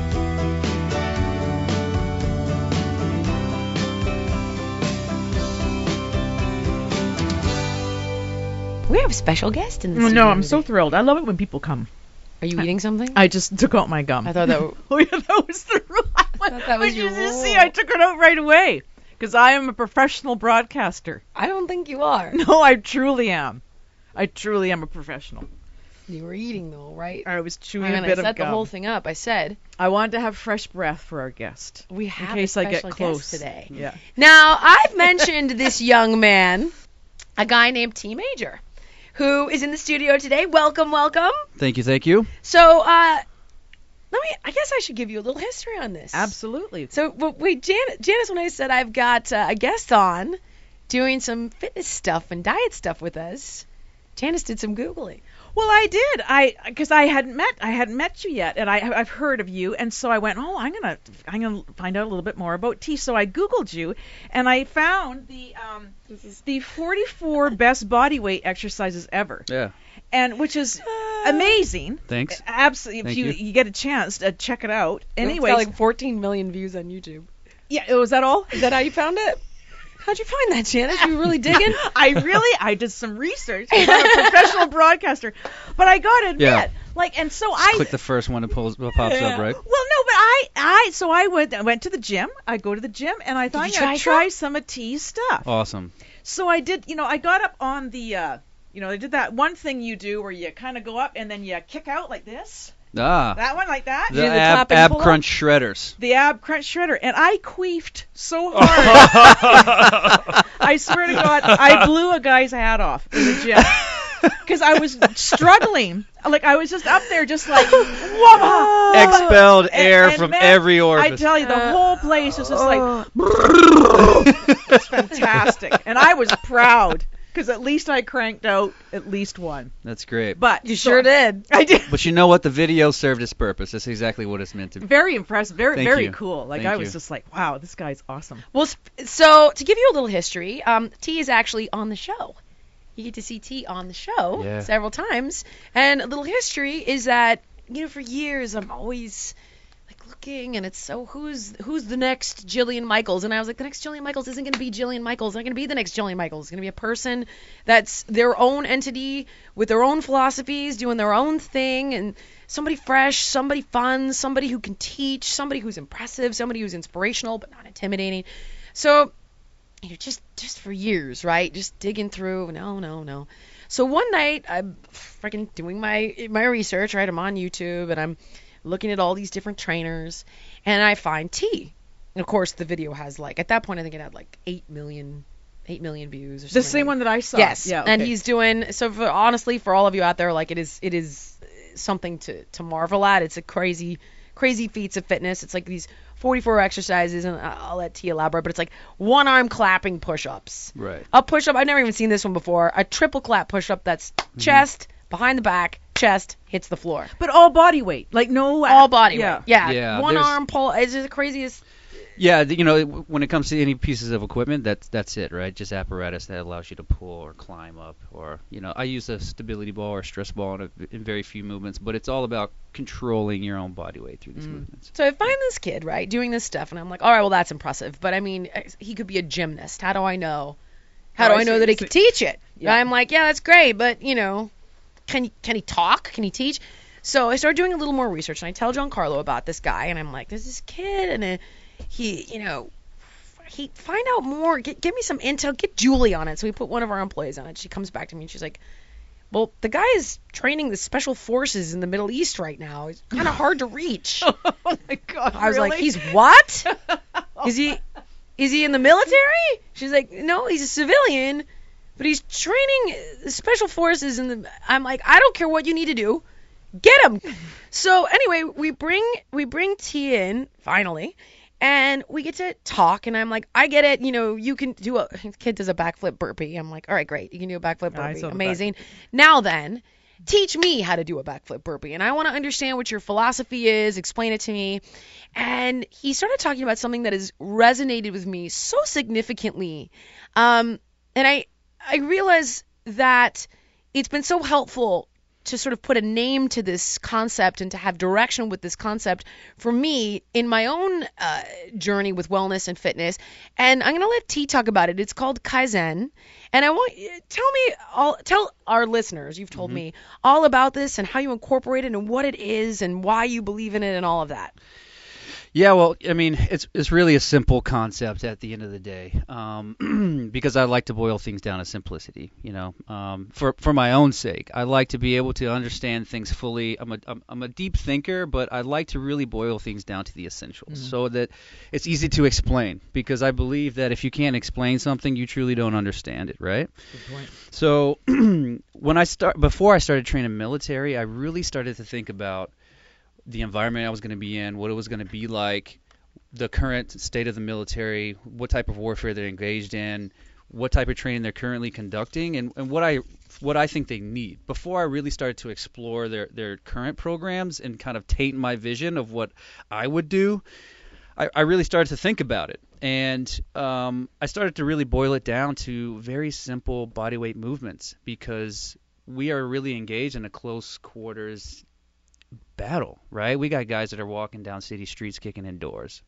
We have a special guest in the Oh, studio no, I'm so today. thrilled. I love it when people come. Are you eating something? I just took out my gum. I thought that w- Oh, yeah, that was the rule. I thought that was But you your just rule. see, I took it out right away because I am a professional broadcaster. I don't think you are. No, I truly am. I truly am a professional. You were eating though, right? I was chewing And a I bit set of the gum. whole thing up. I said I wanted to have fresh breath for our guest. we have in case a I get special close guest today. Yeah. Now, I've mentioned this young man, a guy named T Major, who is in the studio today. Welcome, welcome. Thank you, thank you. So, uh, let me. I guess I should give you a little history on this. Absolutely. So, w- wait, Jan- Janice, when I said I've got uh, a guest on doing some fitness stuff and diet stuff with us, Janice did some Googling. Well, I did. I because I hadn't met I hadn't met you yet, and I I've heard of you, and so I went, oh, I'm gonna I'm gonna find out a little bit more about T. So I Googled you, and I found the um the forty-four best body weight exercises ever, Yeah. and which is amazing. Thanks. Absolutely. If Thank you, you. you get a chance to check it out. It's Anyways, got like fourteen million views on YouTube. yeah, was that all? Is that how you found it? How'd you find that, Janice? You were really digging? I really, I did some research. 'Cause I'm a professional broadcaster, but I gotta admit, Yeah. like, and so Just I click the first one that pulls that pops up, right? Well, no, but I, I, so I went, I went to the gym. I go to the gym, and I thought you I'm gonna try try some of T's stuff. Awesome. So I did, you know, I got up on the, uh, you know, I did that one thing you do where you kind of go up and then you kick out like this. Ah. That one like that. The do the ab, clap and ab pull up? crunch shredders. The ab crunch shredder, and I queefed so hard. I swear to God, I blew a guy's hat off in the gym because I was struggling. Like I was just up there, just like, whoa. Expelled And- air and from man, every I orifice. tell you, the Uh, whole place was just like, oh. it's fantastic, and I was proud because at least I cranked out at least one. That's great. But You so- sure did. I did. But you know what? The video served its purpose. That's exactly what it's meant to be. Very impressive, very Thank very you. cool. Like Thank I was you. just like, wow, this guy's awesome. Well, sp- so to give you a little history, um, T is actually on the show. You get to see T on the show Yeah. several times. And a little history is that, you know, for years I'm always like looking, and it's so who's who's the next Jillian Michaels? And I was like, the next Jillian Michaels isn't going to be Jillian Michaels. It's not going to be the next Jillian Michaels. It's going to be a person that's their own entity with their own philosophies, doing their own thing, and somebody fresh, somebody fun, somebody who can teach, somebody who's impressive, somebody who's inspirational but not intimidating. So, you know, just just for years, right? Just digging through. No, no, no. So one night, I'm freaking doing my my research, right? I'm on YouTube, and I'm looking at all these different trainers, and I find T. And of course, the video has like, at that point, I think it had like eight million, eight million views or something. The same one that I saw. Yes. Yeah. And okay. he's doing, so for, honestly, for all of you out there, like it is, it is something to, to marvel at. It's a crazy, crazy feats of fitness. It's like these forty-four exercises, and I'll let T elaborate, but it's like one arm clapping push-ups. Right. A push-up, I've never even seen this one before. A triple clap push-up that's Mm-hmm. chest, behind the back, chest, hits the floor. But all body weight, like no. All body yeah. weight. Yeah. Yeah, One there's- arm pull. It's just the craziest. Yeah, th- you know, w- when it comes to any pieces of equipment, that's that's it, right? Just apparatus that allows you to pull or climb up, or you know, I use a stability ball or stress ball in, a, in very few movements, but it's all about controlling your own body weight through these Mm. movements. So I find this kid, right, doing this stuff, and I'm like, all right, well, that's impressive. But I mean, he could be a gymnast. How do I know? How Oh, do I I know see, that he I could see. teach it? Yeah. I'm like, yeah, that's great, but you know, can can he talk? Can he teach? So I started doing a little more research, and I tell Giancarlo about this guy, and I'm like, there's this kid, and uh, he, you know, he find out more. Get, give me some intel. Get Julie on it. So we put one of our employees on it. She comes back to me, and she's like, well, the guy is training the special forces in the Middle East right now. It's kind of hard to reach. Oh my God. I was really? like, he's what? Is he is he in the military? She's like, no, he's a civilian, but he's training the special forces in the. I'm like, I don't care what you need to do, get him. So anyway, we bring we bring T in finally, and we get to talk, and I'm like, I get it. You know, you can do a kid does a backflip burpee. I'm like, all right, great, you can do a backflip I burpee, saw the amazing. Now then. Teach me how to do a backflip burpee, and I want to understand what your philosophy is. Explain it to me. And he started talking about something that has resonated with me so significantly, um, and I I realized that it's been so helpful to sort of put a name to this concept and to have direction with this concept for me in my own uh, journey with wellness and fitness. And I'm going to let T talk about it. It's called Kaizen. And I want tell me all tell our listeners, you've told me all about this and how you incorporate it and what it is and why you believe in it and all of that. Yeah, well, I mean, it's it's really a simple concept at the end of the day, um, because I like to boil things down to simplicity. You know, um, for for my own sake, I like to be able to understand things fully. I'm a I'm, I'm a deep thinker, but I like to really boil things down to the essentials, Mm-hmm. so that it's easy to explain. Because I believe that if you can't explain something, you truly don't understand it, right? Good point. So when I start before I started training military, I really started to think about the environment I was going to be in, what it was going to be like, the current state of the military, what type of warfare they're engaged in, what type of training they're currently conducting, and, and what I what I think they need. Before I really started to explore their, their current programs and kind of taint my vision of what I would do, I, I really started to think about it. And um, I started to really boil it down to very simple bodyweight movements, because we are really engaged in a close quarters battle, right? We got guys that are walking down city streets kicking in doors.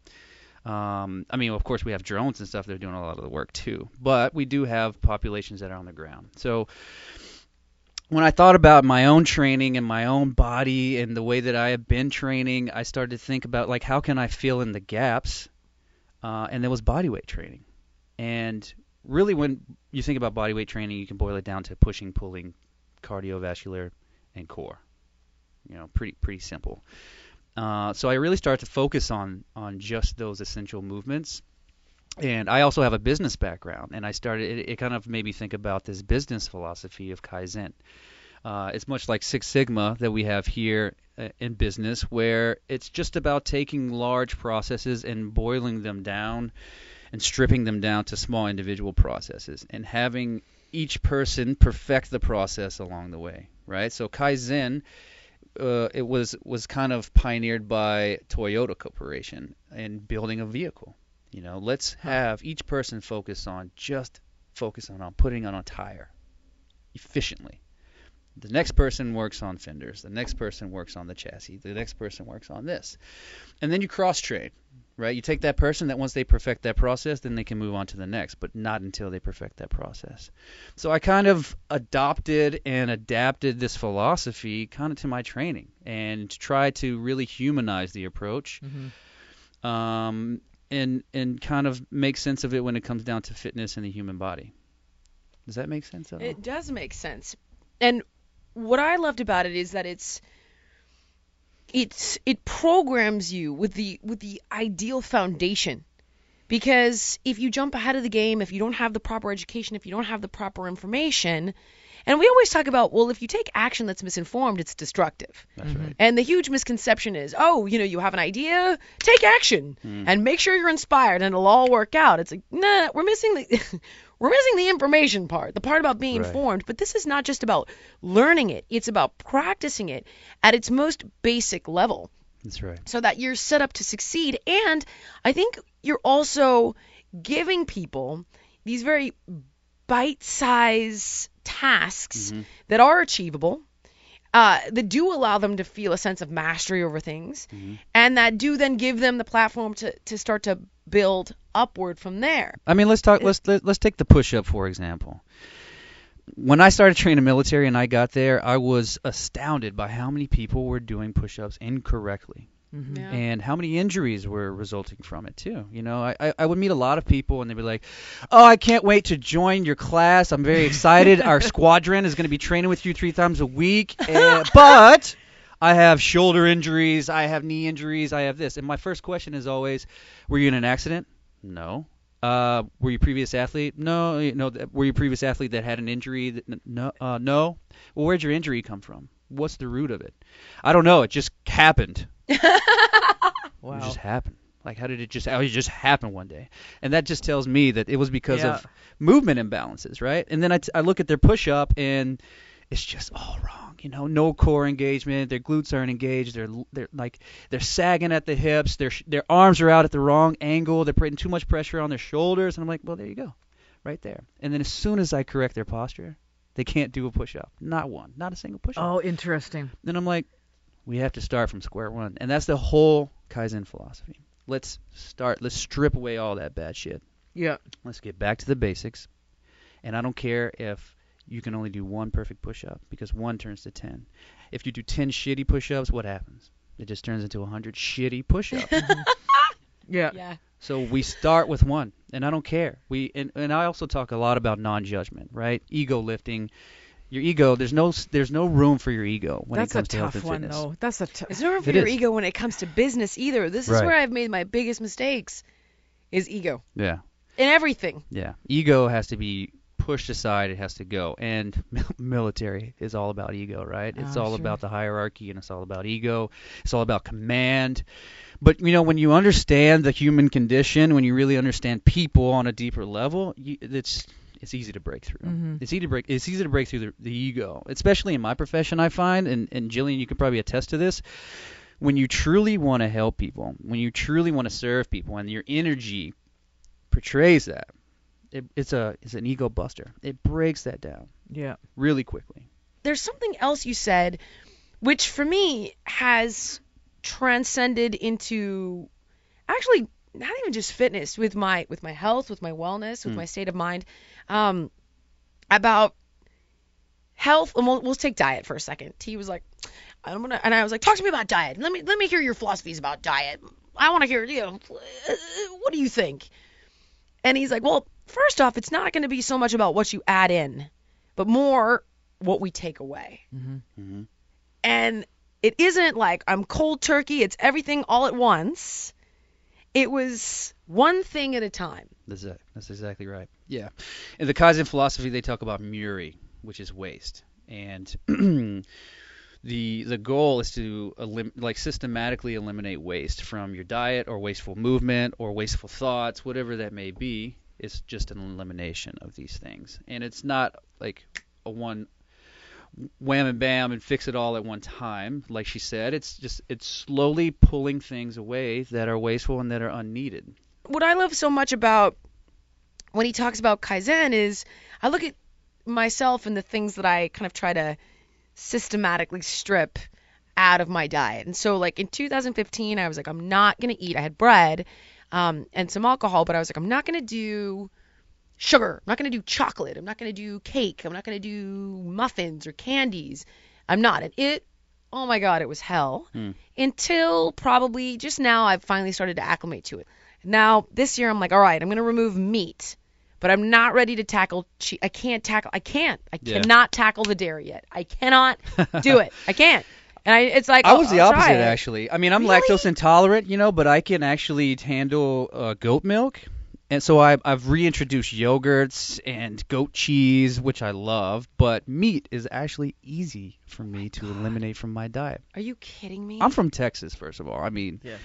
Um, I mean, of course, we have drones and stuff that are doing a lot of the work too, but we do have populations that are on the ground. So when I thought about my own training and my own body and the way that I have been training, I started to think about, like, how can I fill in the gaps? Uh, and there was bodyweight training. And really, when you think about bodyweight training, you can boil it down to pushing, pulling, cardiovascular, and core. You know, pretty pretty simple. Uh, so I really started to focus on on just those essential movements. And I also have a business background, and I started it, it kind of made me think about this business philosophy of Kaizen. Uh, it's much like Six Sigma that we have here uh, in business, where it's just about taking large processes and boiling them down and stripping them down to small individual processes and having each person perfect the process along the way, right? So Kaizen, Uh, it was was kind of pioneered by Toyota Corporation in building a vehicle. You know, let's have each person focus on just focus on, on putting on a tire efficiently. The next person works on fenders. The next person works on the chassis. The next person works on this. And then you cross-train, right? You take that person that once they perfect that process, then they can move on to the next, but not until they perfect that process. So I kind of adopted and adapted this philosophy kind of to my training and try to really humanize the approach. Mm-hmm. Um, and and kind of make sense of it when it comes down to fitness in the human body. Does that make sense at all? It does make sense. And what I loved about it is that it's it's it programs you with the with the ideal foundation. Because if you jump ahead of the game, if you don't have the proper education, if you don't have the proper information, and we always talk about, well, if you take action that's misinformed, it's destructive. That's mm-hmm. right. And the huge misconception is, oh, you know, you have an idea, take action, mm. and make sure you're inspired, and it'll all work out. It's like, nah, we're missing the we're missing the information part, the part about being right. informed. But this is not just about learning it; it's about practicing it at its most basic level. That's right. So that you're set up to succeed. And I think you're also giving people these very bite-sized tasks mm-hmm. that are achievable, uh, that do allow them to feel a sense of mastery over things, mm-hmm. and that do then give them the platform to, to start to build upward from there. I mean, let's talk. Let's let, let's take the push-up for example. When I started training military and I got there, I was astounded by how many people were doing push-ups incorrectly. Mm-hmm. Yeah. And how many injuries were resulting from it too. You know, I, I would meet a lot of people and they'd be like, oh, I can't wait to join your class. I'm very excited. Our squadron is going to be training with you three times a week. And, but I have shoulder injuries. I have knee injuries. I have this. And my first question is always, were you in an accident? No. Uh, were you a previous athlete? No. No. Were you a previous athlete that had an injury? That, no. Uh, no. Well, where'd your injury come from? What's the root of it? I don't know. It just happened. Wow. It just happened. Like, how did it just? How did it just happen one day? And that just tells me that it was because yeah. of movement imbalances, right? And then I, t- I look at their push-up and it's just all wrong. You know, no core engagement. Their glutes aren't engaged. They're they're like they're sagging at the hips. Their their arms are out at the wrong angle. They're putting too much pressure on their shoulders. And I'm like, well, there you go, right there. And then as soon as I correct their posture, they can't do a push-up. Not one. Not a single push-up. Oh, interesting. Then I'm like, we have to start from square one. And that's the whole Kaizen philosophy. Let's start. Let's strip away all that bad shit. Yeah. Let's get back to the basics. And I don't care if you can only do one perfect push-up because one turns to ten. If you do ten shitty push-ups, what happens? It just turns into one hundred shitty push-ups. Yeah. Yeah. So we start with one, and I don't care. We and, and I also talk a lot about non-judgment, right? Ego lifting. Your ego, there's no there's no room for your ego when That's it comes to health and fitness. That's a tough one, though. That's a tough. There's no room for It your is. ego when it comes to business either. This is Right. where I've made my biggest mistakes, is ego. Yeah. In everything. Yeah. Ego has to be pushed aside. It has to go. And military is all about ego, right? It's Oh, all sure. about the hierarchy, and it's all about ego. It's all about command. But, you know, when you understand the human condition, when you really understand people on a deeper level, you, it's it's easy to break through. Mm-hmm. It's easy to break. It's easy to break through the, the ego, especially in my profession. I find, and, and Jillian, you could probably attest to this. When you truly want to help people, when you truly want to serve people, and your energy portrays that, it, it's a it's an ego buster. It breaks that down. Yeah. Really quickly. There's something else you said, which for me has transcended into actually not even just fitness, with my with my health, with my wellness, with Mm. my state of mind, um, about health. And we'll, we'll take diet for a second. He was like, I'm gonna, and I was like, talk to me about diet. Let me let me hear your philosophies about diet. I want to hear, you know, what do you think? And he's like, well, first off, it's not going to be so much about what you add in, but more what we take away. Mm-hmm. Mm-hmm. And it isn't like I'm cold turkey. It's everything all at once. It was one thing at a time. That's it. That's exactly right. Yeah. In the Kaizen philosophy, they talk about Muri, which is waste, and the the goal is to elim- like systematically eliminate waste from your diet, or wasteful movement, or wasteful thoughts, whatever that may be. It's just an elimination of these things, and it's not like a one wham and bam and fix it all at one time. Like she said, it's just it's slowly pulling things away that are wasteful and that are unneeded. What I love so much about when he talks about Kaizen is I look at myself and the things that I kind of try to systematically strip out of my diet. And so like in two thousand fifteen, I was like, I'm not going to eat. I had bread um, and some alcohol, but I was like, I'm not going to do sugar. I'm not going to do chocolate. I'm not going to do cake. I'm not going to do muffins or candies. I'm not. And it, oh my God, it was hell. Mm. Until probably just now I've finally started to acclimate to it. Now this year I'm like, all right, I'm going to remove meat. But I'm not ready to tackle cheese. I can't tackle. I can't. I Yeah. cannot tackle the dairy yet. I cannot do it. I can't. And I, it's like I I'll- was the I'll try opposite it. actually. I mean, I'm Really? lactose intolerant, you know, but I can actually handle uh, goat milk. And so I, I've reintroduced yogurts and goat cheese, which I love. But meat is actually easy for me to eliminate from my diet. Are you kidding me? I'm from Texas, first of all. I mean, Yeah.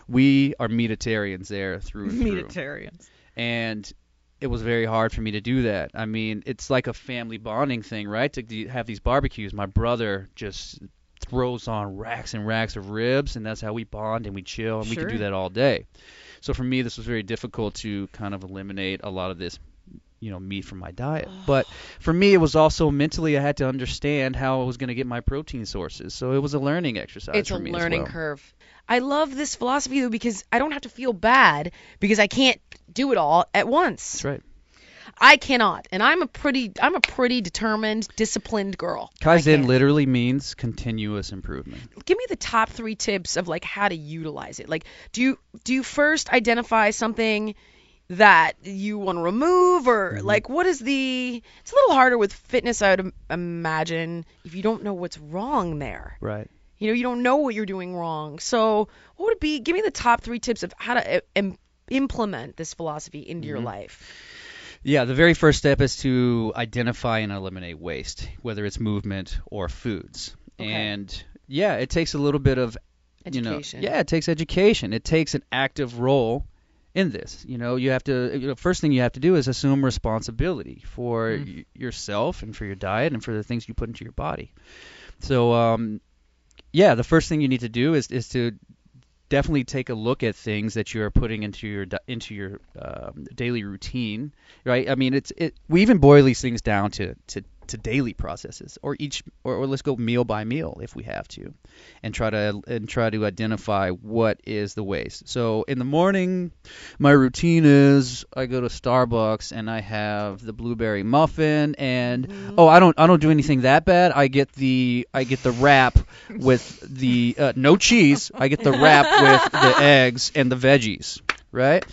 we are meatitarians there through and through. Meatitarians. And it was very hard for me to do that. I mean, it's like a family bonding thing, right? To do- have these barbecues. My brother just throws on racks and racks of ribs, and that's how we bond and we chill, and we Sure. can do that all day. So for me, this was very difficult to kind of eliminate a lot of this, you know, meat from my diet. But for me, it was also mentally I had to understand how I was going to get my protein sources. So it was a learning exercise It's for a me learning as well. curve. I love this philosophy though because I don't have to feel bad because I can't do it all at once. That's right. I cannot, and I'm a pretty, I'm a pretty determined, disciplined girl. I Kaizen can't. literally means continuous improvement. Give me the top three tips of like how to utilize it. Like, do you do you first identify something that you want to remove, or Mm-hmm. like what is the? It's a little harder with fitness, I would im- imagine, if you don't know what's wrong there. Right. You know, you don't know what you're doing wrong. So, what would it be? Give me the top three tips of how to uh, im- implement this philosophy into your Mhm. life. Yeah, the very first step is to identify and eliminate waste, whether it's movement or foods. Okay. And yeah, it takes a little bit of, you know, Education. yeah, it takes education. It takes an active role in this. You know, you have to, you know, first thing you have to do is assume responsibility for Mm. y- yourself and for your diet and for the things you put into your body. So, um, yeah, the first thing you need to do is is to definitely take a look at things that you are putting into your di- into your um, daily routine, right? I mean, it's it. We even boil these things down to to, to daily processes, or each, or, or let's go meal by meal if we have to, and try to and try to identify what is the waste. So in the morning, my routine is I go to Starbucks and I have the blueberry muffin, and oh, I don't I don't do anything that bad. I get the I get the wrap with the uh, no cheese. I get the wrap with the eggs and the veggies, right?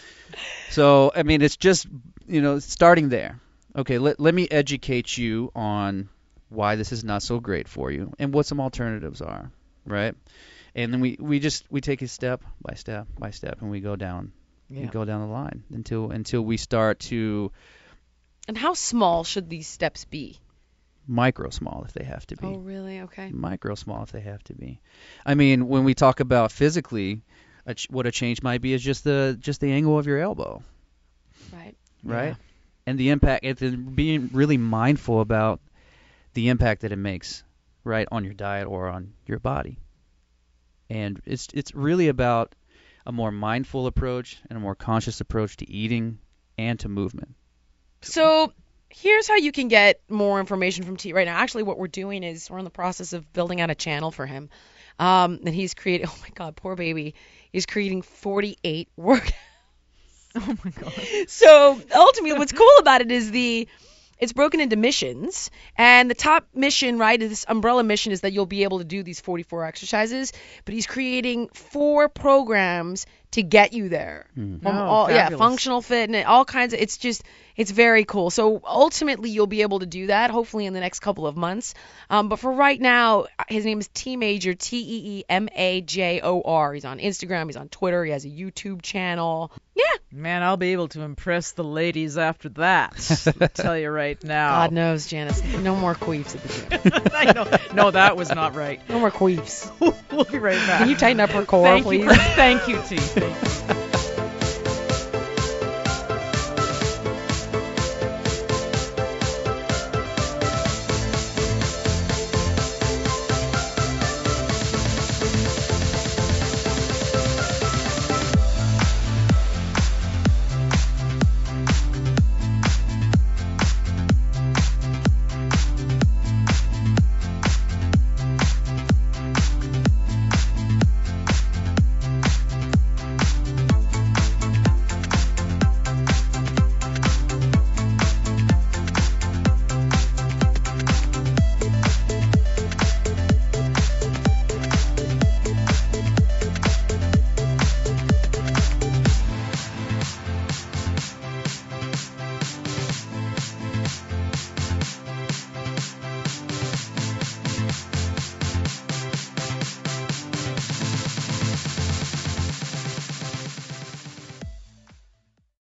So I mean, it's just, you know, starting there. Okay, let let me educate you on why this is not so great for you and what some alternatives are, right? And then we, we just we take it step by step by step, and we go down we Yeah. go down the line until until we start to And how small should these steps be? micro small if they have to be. Oh, really? Okay. Micro small if they have to be. I mean, when we talk about physically, a ch- what a change might be is just the just the angle of your elbow, Right. right? Yeah. And the impact, and then being really mindful about the impact that it makes, right, on your diet or on your body. And it's it's really about a more mindful approach and a more conscious approach to eating and to movement. So here's how you can get more information from T right now. Actually, what we're doing is we're in the process of building out a channel for him. Um, and he's creating, oh my God, poor baby. He's creating forty-eight workouts. Oh my God. So ultimately, what's cool about it is the it's broken into missions, and the top mission, right, this umbrella mission is that you'll be able to do these forty-four exercises. But he's creating four programs to get you there. Mm. Um, Oh, all, yeah, fabulous. functional fitness, all kinds of. It's just, it's very cool. So ultimately, you'll be able to do that hopefully in the next couple of months. Um, but for right now, his name is T Major, T E E M A J O R. He's on Instagram, he's on Twitter, he has a YouTube channel. Yeah, Man, I'll be able to impress the ladies after that. I'll tell you right now. God knows, Janice. No more queefs at the gym. I know. No, that was not right. No more queefs. We'll be right back. Can you tighten up her core, Thank please? you. Thank you, T. Thank you.